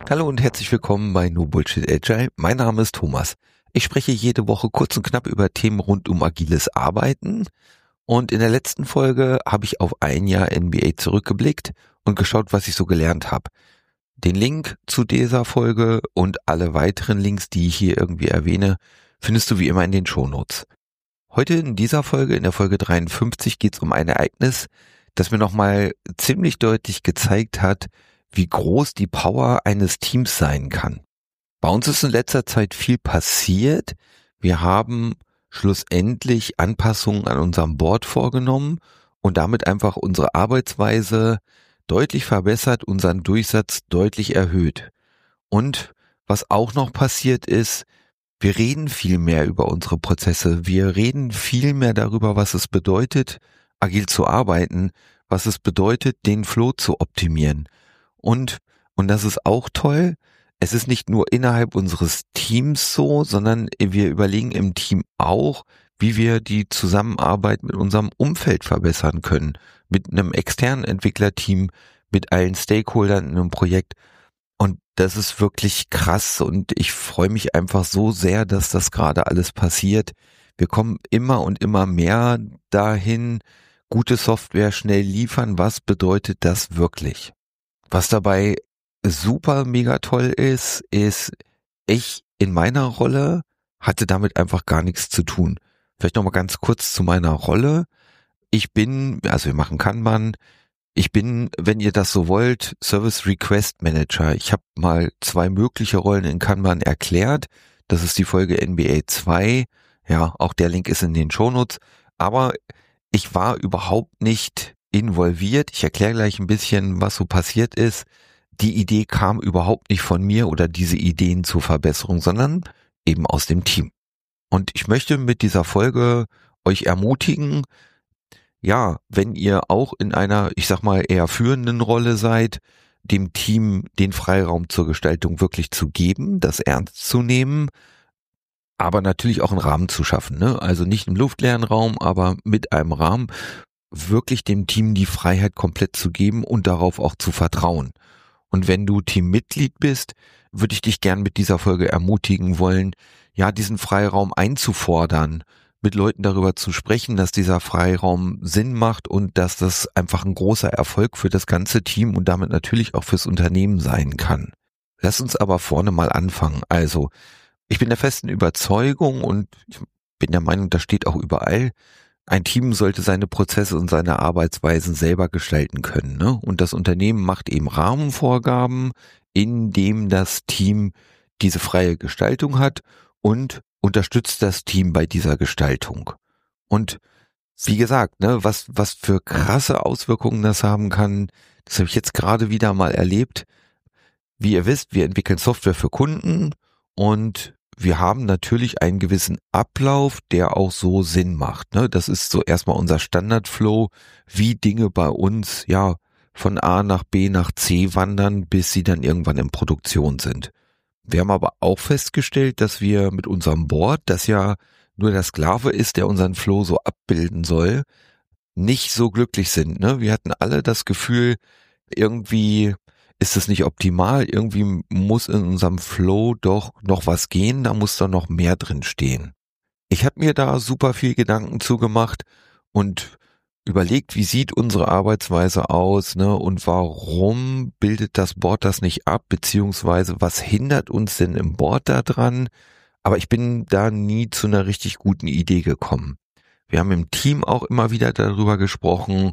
Hallo und herzlich willkommen bei No Bullshit Agile. Mein Name ist Thomas. Ich spreche jede Woche kurz und knapp über Themen rund um agiles Arbeiten. Und in der letzten Folge habe ich auf ein Jahr NBA zurückgeblickt und geschaut, was ich so gelernt habe. Den Link zu dieser Folge und alle weiteren Links, die ich hier irgendwie erwähne, findest du wie immer in den Shownotes. Heute in dieser Folge, in der Folge 53, geht es um ein Ereignis, das mir nochmal ziemlich deutlich gezeigt hat, wie groß die Power eines Teams sein kann. Bei uns ist in letzter Zeit viel passiert. Wir haben schlussendlich Anpassungen an unserem Board vorgenommen und damit einfach unsere Arbeitsweise deutlich verbessert, unseren Durchsatz deutlich erhöht. Und was auch noch passiert ist, wir reden viel mehr über unsere Prozesse. Wir reden viel mehr darüber, was es bedeutet, agil zu arbeiten, was es bedeutet, den Flow zu optimieren. Und das ist auch toll, es ist nicht nur innerhalb unseres Teams so, sondern wir überlegen im Team auch, wie wir die Zusammenarbeit mit unserem Umfeld verbessern können. Mit einem externen Entwicklerteam, mit allen Stakeholdern in einem Projekt. Und das ist wirklich krass und ich freue mich einfach so sehr, dass das gerade alles passiert. Wir kommen immer und immer mehr dahin, gute Software schnell liefern. Was bedeutet das wirklich? Was dabei super mega toll ist, ich in meiner Rolle hatte damit einfach gar nichts zu tun. Vielleicht nochmal ganz kurz zu meiner Rolle. Wir machen Kanban. Ich bin, wenn ihr das so wollt, Service Request Manager. Ich habe mal 2 mögliche Rollen in Kanban erklärt. Das ist die Folge NBA 2. Ja, auch der Link ist in den Shownotes. Aber ich war überhaupt nicht involviert. Ich erkläre gleich ein bisschen, was so passiert ist. Die Idee kam überhaupt nicht von mir oder diese Ideen zur Verbesserung, sondern eben aus dem Team. Und ich möchte mit dieser Folge euch ermutigen, ja, wenn ihr auch in einer, ich sag mal, eher führenden Rolle seid, dem Team den Freiraum zur Gestaltung wirklich zu geben, das ernst zu nehmen, aber natürlich auch einen Rahmen zu schaffen, ne? Also nicht im luftleeren Raum, aber mit einem Rahmen wirklich dem Team die Freiheit komplett zu geben und darauf auch zu vertrauen. Und wenn du Teammitglied bist, würde ich dich gern mit dieser Folge ermutigen wollen, ja, diesen Freiraum einzufordern, mit Leuten darüber zu sprechen, dass dieser Freiraum Sinn macht und dass das einfach ein großer Erfolg für das ganze Team und damit natürlich auch fürs Unternehmen sein kann. Lass uns aber vorne mal anfangen. Also, ich bin der festen Überzeugung und ich bin der Meinung, das steht auch überall, ein Team sollte seine Prozesse und seine Arbeitsweisen selber gestalten können, ne? Und das Unternehmen macht eben Rahmenvorgaben, in dem das Team diese freie Gestaltung hat und unterstützt das Team bei dieser Gestaltung. Und wie gesagt, ne, was für krasse Auswirkungen das haben kann, das habe ich jetzt gerade wieder mal erlebt. Wie ihr wisst, wir entwickeln Software für Kunden und wir haben natürlich einen gewissen Ablauf, der auch so Sinn macht, ne? Das ist so erstmal unser Standardflow, wie Dinge bei uns, ja, von A nach B nach C wandern, bis sie dann irgendwann in Produktion sind. Wir haben aber auch festgestellt, dass wir mit unserem Board, das ja nur der Sklave ist, der unseren Flow so abbilden soll, nicht so glücklich sind, ne? Wir hatten alle das Gefühl, irgendwie ist es nicht optimal, irgendwie muss in unserem Flow doch noch was gehen, da muss da noch mehr drin stehen. Ich habe mir da super viel Gedanken zugemacht und überlegt, wie sieht unsere Arbeitsweise aus, ne, und warum bildet das Board das nicht ab, beziehungsweise was hindert uns denn im Board da dran? Aber ich bin da nie zu einer richtig guten Idee gekommen. Wir haben im Team auch immer wieder darüber gesprochen,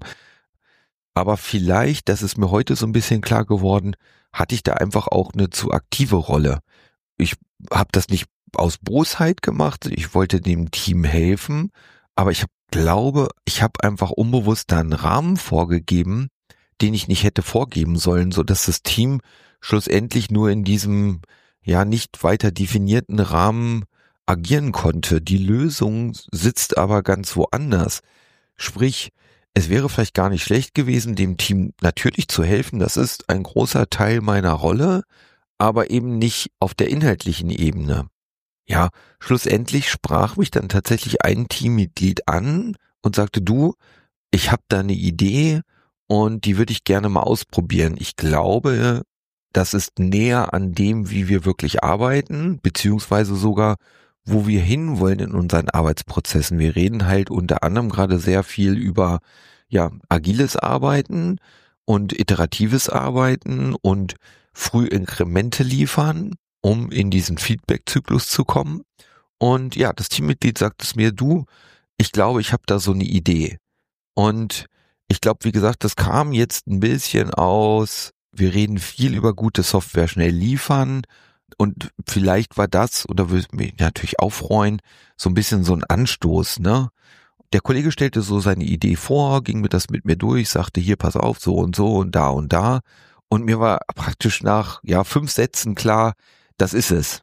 aber vielleicht, das ist mir heute so ein bisschen klar geworden, hatte ich da einfach auch eine zu aktive Rolle. Ich habe das nicht aus Bosheit gemacht, ich wollte dem Team helfen, aber ich glaube, ich habe einfach unbewusst da einen Rahmen vorgegeben, den ich nicht hätte vorgeben sollen, so dass das Team schlussendlich nur in diesem ja nicht weiter definierten Rahmen agieren konnte. Die Lösung sitzt aber ganz woanders. Sprich, es wäre vielleicht gar nicht schlecht gewesen, dem Team natürlich zu helfen. Das ist ein großer Teil meiner Rolle, aber eben nicht auf der inhaltlichen Ebene. Ja, schlussendlich sprach mich dann tatsächlich ein Teammitglied an und sagte, du, ich habe da eine Idee und die würde ich gerne mal ausprobieren. Ich glaube, das ist näher an dem, wie wir wirklich arbeiten, beziehungsweise sogar, wo wir hinwollen in unseren Arbeitsprozessen. Wir reden halt unter anderem gerade sehr viel über agiles Arbeiten und iteratives Arbeiten und früh Inkremente liefern, um in diesen Feedback-Zyklus zu kommen. Und ja, das Teammitglied sagt es mir, du, ich glaube, ich habe da so eine Idee. Und ich glaube, wie gesagt, das kam jetzt ein bisschen aus, wir reden viel über gute Software schnell liefern und vielleicht war das, oder würde mich natürlich auch freuen, so ein bisschen so ein Anstoß, ne? Der Kollege stellte so seine Idee vor, ging mir das mit mir durch, sagte hier, pass auf, so und so und da und da. Und mir war praktisch nach 5 Sätzen klar, das ist es.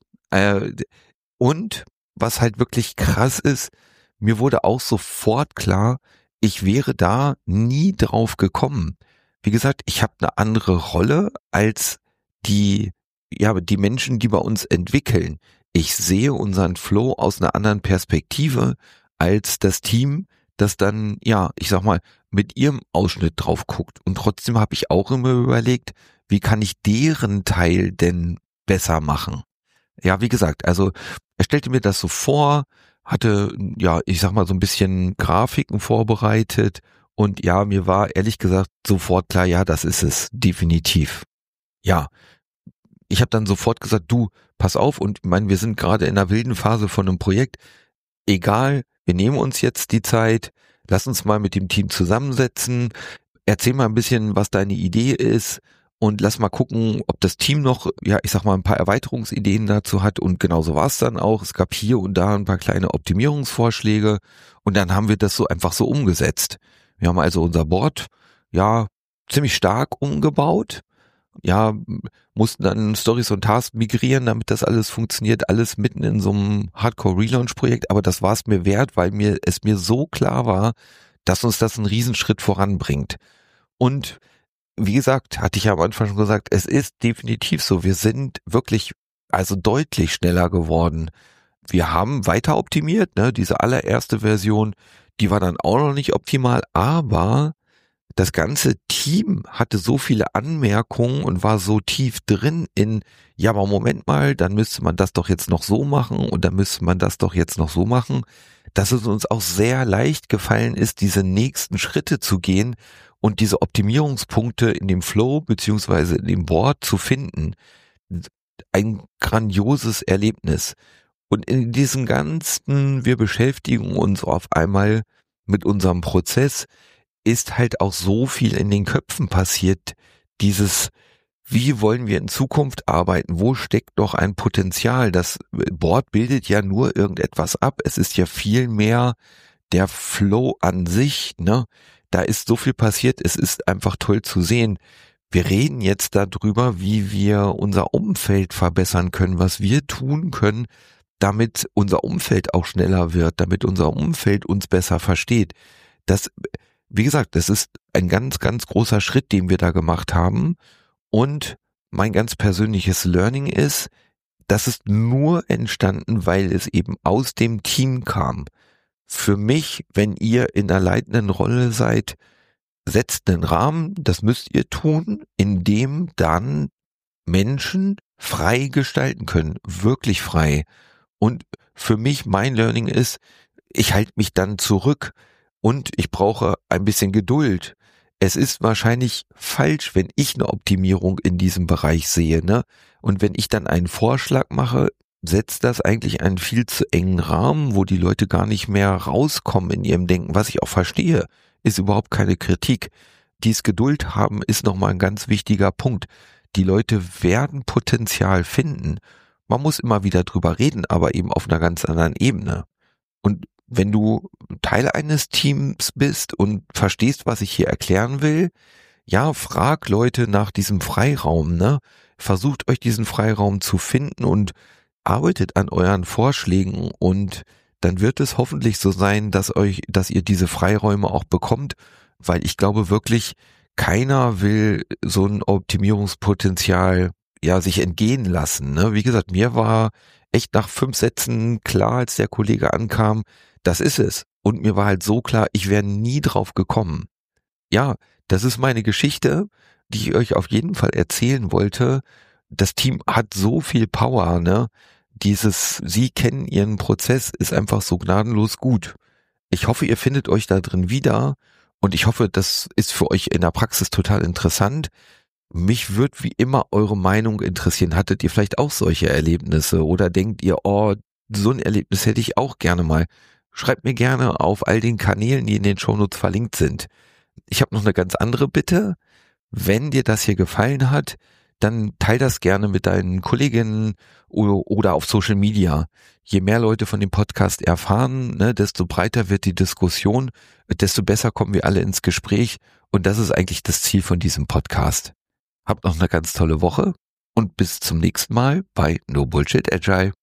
Und was halt wirklich krass ist, mir wurde auch sofort klar, ich wäre da nie drauf gekommen. Wie gesagt, ich habe eine andere Rolle als die Menschen, die bei uns entwickeln. Ich sehe unseren Flow aus einer anderen Perspektive als das Team, das dann, ich sag mal, mit ihrem Ausschnitt drauf guckt. Und trotzdem habe ich auch immer überlegt, wie kann ich deren Teil denn besser machen? Ja, wie gesagt, also er stellte mir das so vor, hatte, ich sag mal, so ein bisschen Grafiken vorbereitet und ja, mir war ehrlich gesagt sofort klar, ja, das ist es, definitiv. Ja, ich habe dann sofort gesagt, du, pass auf, und ich meine, wir sind gerade in einer wilden Phase von einem Projekt, egal, wir nehmen uns jetzt die Zeit, lass uns mal mit dem Team zusammensetzen, erzähl mal ein bisschen, was deine Idee ist und lass mal gucken, ob das Team noch, ich sag mal, ein paar Erweiterungsideen dazu hat und genauso war es dann auch. Es gab hier und da ein paar kleine Optimierungsvorschläge und dann haben wir das so einfach so umgesetzt. Wir haben also unser Board, ziemlich stark umgebaut. Mussten dann Stories und Tasks migrieren, damit das alles funktioniert, alles mitten in so einem Hardcore-Relaunch-Projekt, aber das war es mir wert, weil es mir so klar war, dass uns das einen Riesenschritt voranbringt. Und wie gesagt, hatte ich ja am Anfang schon gesagt, es ist definitiv so, wir sind wirklich also deutlich schneller geworden. Wir haben weiter optimiert, ne, diese allererste Version, die war dann auch noch nicht optimal, aber das ganze Team hatte so viele Anmerkungen und war so tief drin in, ja, aber Moment mal, dann müsste man das doch jetzt noch so machen und dann müsste man das doch jetzt noch so machen, dass es uns auch sehr leicht gefallen ist, diese nächsten Schritte zu gehen und diese Optimierungspunkte in dem Flow beziehungsweise in dem Board zu finden. Ein grandioses Erlebnis. Und in diesem ganzen, wir beschäftigen uns auf einmal mit unserem Prozess, ist halt auch so viel in den Köpfen passiert. Dieses, wie wollen wir in Zukunft arbeiten? Wo steckt noch ein Potenzial? Das Board bildet ja nur irgendetwas ab. Es ist ja viel mehr der Flow an sich, ne? Da ist so viel passiert. Es ist einfach toll zu sehen. Wir reden jetzt darüber, wie wir unser Umfeld verbessern können, was wir tun können, damit unser Umfeld auch schneller wird, damit unser Umfeld uns besser versteht. Das, wie gesagt, das ist ein ganz, ganz großer Schritt, den wir da gemacht haben. Und mein ganz persönliches Learning ist, das ist nur entstanden, weil es eben aus dem Team kam. Für mich, wenn ihr in der leitenden Rolle seid, setzt einen Rahmen, das müsst ihr tun, in dem dann Menschen frei gestalten können, wirklich frei. Und für mich, mein Learning ist, ich halte mich dann zurück und ich brauche ein bisschen Geduld. Es ist wahrscheinlich falsch, wenn ich eine Optimierung in diesem Bereich sehe, ne? Und wenn ich dann einen Vorschlag mache, setzt das eigentlich einen viel zu engen Rahmen, wo die Leute gar nicht mehr rauskommen in ihrem Denken. Was ich auch verstehe, ist überhaupt keine Kritik. Dies Geduld haben ist nochmal ein ganz wichtiger Punkt. Die Leute werden Potenzial finden. Man muss immer wieder drüber reden, aber eben auf einer ganz anderen Ebene. Und wenn du Teil eines Teams bist und verstehst, was ich hier erklären will, ja, frag Leute nach diesem Freiraum, ne? Versucht euch diesen Freiraum zu finden und arbeitet an euren Vorschlägen und dann wird es hoffentlich so sein, dass ihr diese Freiräume auch bekommt, weil ich glaube wirklich, keiner will so ein Optimierungspotenzial sich entgehen lassen, ne? Wie gesagt, mir war echt nach 5 Sätzen klar, als der Kollege ankam, das ist es. Und mir war halt so klar, ich wäre nie drauf gekommen. Ja, das ist meine Geschichte. die ich euch auf jeden Fall erzählen wollte. Das Team hat so viel Power, ne? Sie kennen ihren Prozess, ist einfach so gnadenlos gut. Ich hoffe, ihr findet euch da drin wieder und ich hoffe, das ist für euch in der Praxis total interessant. Mich würde wie immer eure Meinung interessieren. Hattet ihr vielleicht auch solche Erlebnisse oder denkt ihr, oh, so ein Erlebnis hätte ich auch gerne mal? Schreibt mir gerne auf all den Kanälen, die in den Shownotes verlinkt sind. Ich habe noch eine ganz andere Bitte. Wenn dir das hier gefallen hat, dann teil das gerne mit deinen Kolleginnen oder auf Social Media. Je mehr Leute von dem Podcast erfahren, ne, desto breiter wird die Diskussion, desto besser kommen wir alle ins Gespräch und das ist eigentlich das Ziel von diesem Podcast. Habt noch eine ganz tolle Woche und bis zum nächsten Mal bei No Bullshit Agile.